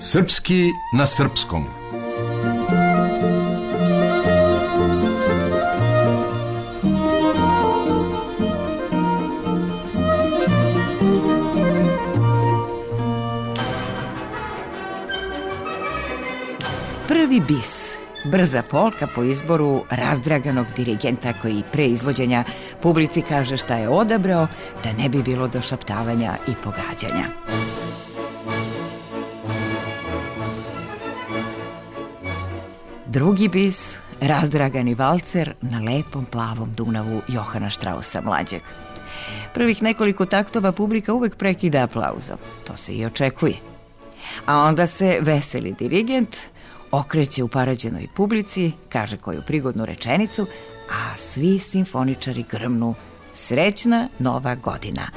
Srpski na srpskom. Prvi bis, brza polka po izboru razdraganog dirigenta koji pre izvođenja publici kaže šta je odabrao, da ne bi bilo došaptavanja i pogađanja. Drugi bis, razdragani valcer na lepom plavom Dunavu Johana Štrausa mlađeg. Prvih nekoliko taktova publika uvek prekida aplauzom, to se i očekuje. A onda se veseli dirigent okreće u parađenoj publici, kaže koju prigodnu rečenicu, a svi simfoničari grmnu: srećna nova godina.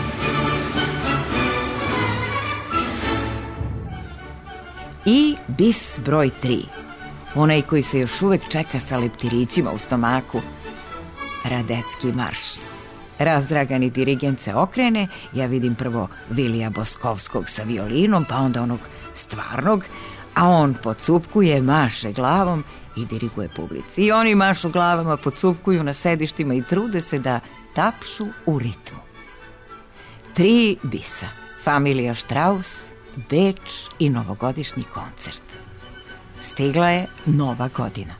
I bis broj 3, onaj koji se još uvek čeka sa leptirićima u stomaku, Radecki marš. Razdragani dirigent se okrene, ja vidim prvo Vilija Boskovskog sa violinom, pa onda onog stvarnog, a on pocupkuje, maše glavom i diriguje publici. I oni mašu glavama, pocupkuju na sedištima i trude se da tapšu u ritmu. 3 bisa, familija Štraus, Beč i novogodišnji koncert. Stigla je nova godina.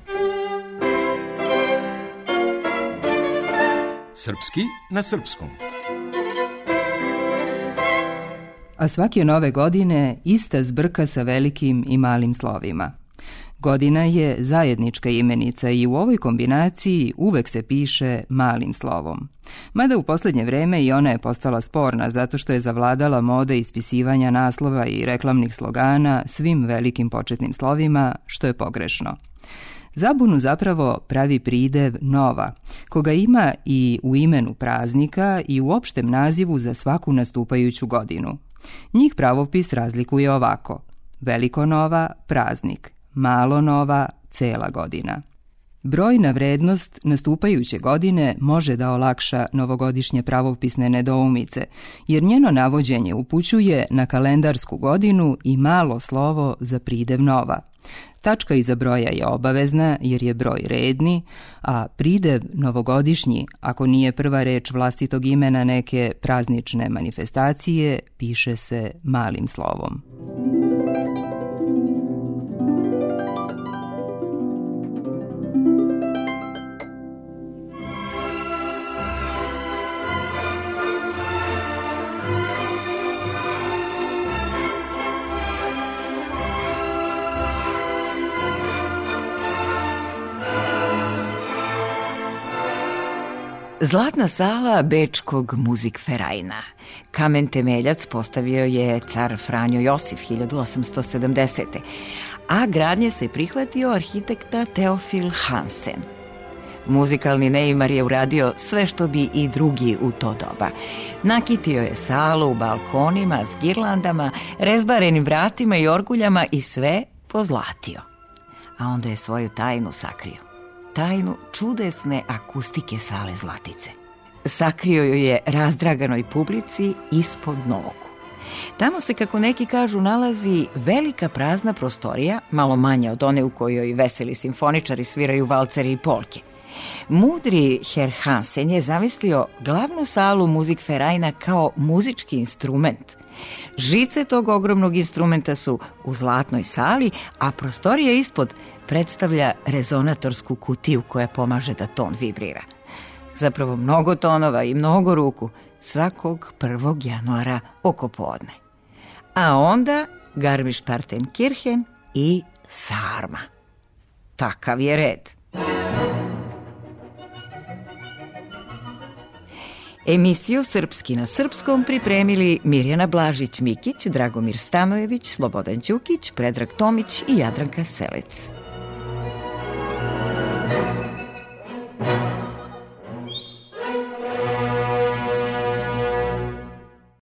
Srpski na srpskom. A svake nove godine ista zbrka sa velikim i malim slovima. Godina je zajednička imenica i u ovoj kombinaciji uvek se piše malim slovom. Mada u poslednje vreme i ona je postala sporna zato što je zavladala moda ispisivanja naslova i reklamnih slogana svim velikim početnim slovima, što je pogrešno. Zabunu zapravo pravi pridev nova, koga ima i u imenu praznika i u opštem nazivu za svaku nastupajuću godinu. Njih pravopis razlikuje ovako: veliko nova, praznik, malo nova, cela godina. Brojna vrednost nastupajuće godine može da olakša novogodišnje pravopisne nedoumice, jer njeno navođenje upućuje na kalendarsku godinu i malo slovo za pridev nova. Tačka iza broja je obavezna jer je broj redni, a pridev novogodišnji, ako nije prva reč vlastitog imena neke praznične manifestacije, piše se malim slovom. Zlatna sala Bečkog Musikvereina. Kamen temeljac postavio je car Franjo Josif 1870. A gradnje se prihvatio arhitekta Teofil Hansen. Muzikalni neimar je uradio sve što bi i drugi u to doba. Nakitio je salu u balkonima s girlandama, rezbarenim vratima i orguljama i sve pozlatio. A onda je svoju tajnu sakrio. Tajnu čudesne akustike sale Zlatice. Sakrio ju je razdraganoj publici ispod nogu. Tamo se, kako neki kažu, nalazi velika prazna prostorija, malo manja od one u kojoj veseli simfoničari sviraju valcere i polke. Mudri Herr Hansen je zamislio glavnu salu Musikvereina kao muzički instrument. Žice tog ogromnog instrumenta su u zlatnoj sali, a prostorija ispod predstavlja rezonatorsku kutiju koja pomaže da ton vibrira. Zapravo mnogo tonova i mnogo ruku svakog 1. januara oko podne. A onda Garmisch-Partenkirchen i sarma. Takav je red. Emisiju Srpski na srpskom pripremili Mirjana Blažić-Mikić, Dragomir Stanojević, Slobodan Ćukić, Predrag Tomić i Jadranka Selec.